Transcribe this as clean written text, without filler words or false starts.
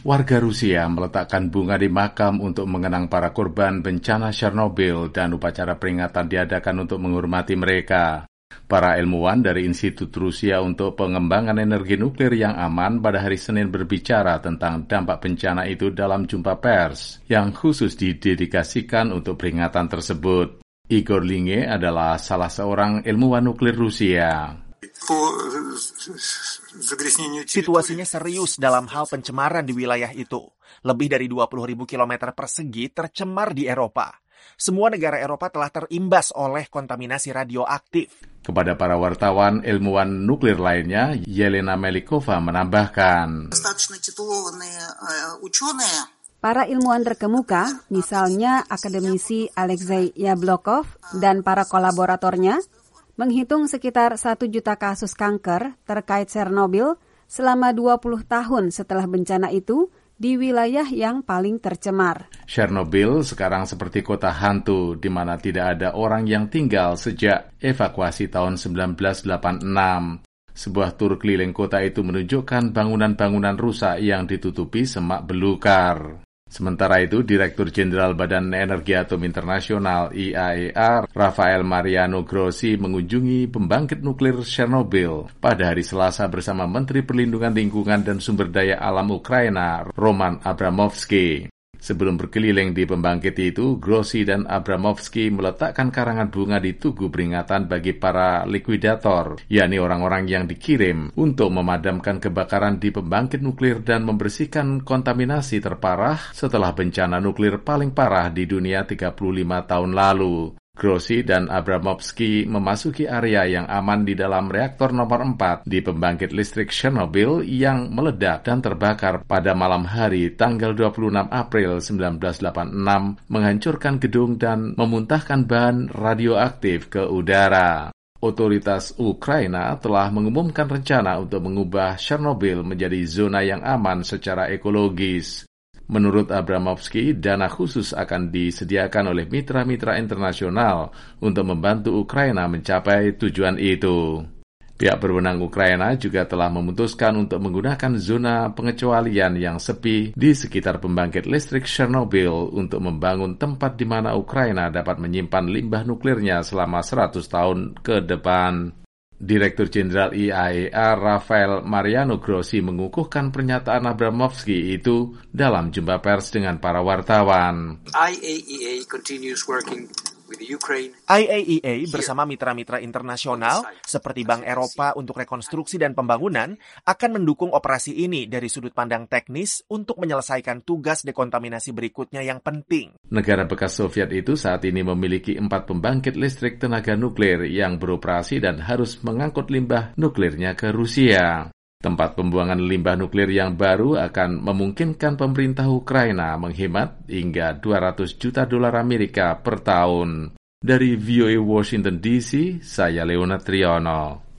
Warga Rusia meletakkan bunga di makam untuk mengenang para korban bencana Chernobyl dan upacara peringatan diadakan untuk menghormati mereka. Para ilmuwan dari Institut Rusia untuk Pengembangan Energi Nuklir yang Aman pada hari Senin berbicara tentang dampak bencana itu dalam jumpa pers yang khusus didedikasikan untuk peringatan tersebut. Igor Linge adalah salah seorang ilmuwan nuklir Rusia. Situasinya serius dalam hal pencemaran di wilayah itu. Lebih dari 20.000 km persegi tercemar di Eropa. Semua negara Eropa telah terimbas oleh kontaminasi radioaktif. Kepada para wartawan, ilmuwan nuklir lainnya, Yelena Melikova menambahkan, para ilmuwan terkemuka, misalnya akademisi Alexei Yablokov dan para kolaboratornya, menghitung sekitar 1 juta kasus kanker terkait Chernobyl selama 20 tahun setelah bencana itu di wilayah yang paling tercemar. Chernobyl sekarang seperti kota hantu, di mana tidak ada orang yang tinggal sejak evakuasi tahun 1986. Sebuah tur keliling kota itu menunjukkan bangunan-bangunan rusak yang ditutupi semak belukar. Sementara itu, Direktur Jenderal Badan Energi Atom Internasional IAEA, Rafael Mariano Grossi, mengunjungi pembangkit nuklir Chernobyl pada hari Selasa bersama Menteri Perlindungan Lingkungan dan Sumber Daya Alam Ukraina, Roman Abramovsky. Sebelum berkeliling di pembangkit itu, Grossi dan Abramovsky meletakkan karangan bunga di tugu peringatan bagi para likuidator, yakni orang-orang yang dikirim untuk memadamkan kebakaran di pembangkit nuklir dan membersihkan kontaminasi terparah setelah bencana nuklir paling parah di dunia 35 tahun lalu. Grossi dan Abramovsky memasuki area yang aman di dalam reaktor nomor 4 di pembangkit listrik Chernobyl yang meledak dan terbakar pada malam hari tanggal 26 April 1986, menghancurkan gedung dan memuntahkan bahan radioaktif ke udara. Otoritas Ukraina telah mengumumkan rencana untuk mengubah Chernobyl menjadi zona yang aman secara ekologis. Menurut Abramovsky, dana khusus akan disediakan oleh mitra-mitra internasional untuk membantu Ukraina mencapai tujuan itu. Pihak berwenang Ukraina juga telah memutuskan untuk menggunakan zona pengecualian yang sepi di sekitar pembangkit listrik Chernobyl untuk membangun tempat di mana Ukraina dapat menyimpan limbah nuklirnya selama 100 tahun ke depan. Direktur Jenderal IAEA Rafael Mariano Grossi mengukuhkan pernyataan Abramovsky itu dalam jumpa pers dengan para wartawan. IAEA bersama mitra-mitra internasional seperti Bank Eropa untuk Rekonstruksi dan Pembangunan akan mendukung operasi ini dari sudut pandang teknis untuk menyelesaikan tugas dekontaminasi berikutnya yang penting. Negara bekas Soviet itu saat ini memiliki 4 pembangkit listrik tenaga nuklir yang beroperasi dan harus mengangkut limbah nuklirnya ke Rusia. Tempat pembuangan limbah nuklir yang baru akan memungkinkan pemerintah Ukraina menghemat hingga $200 juta per tahun. Dari VOA Washington DC, saya Leonard Triono.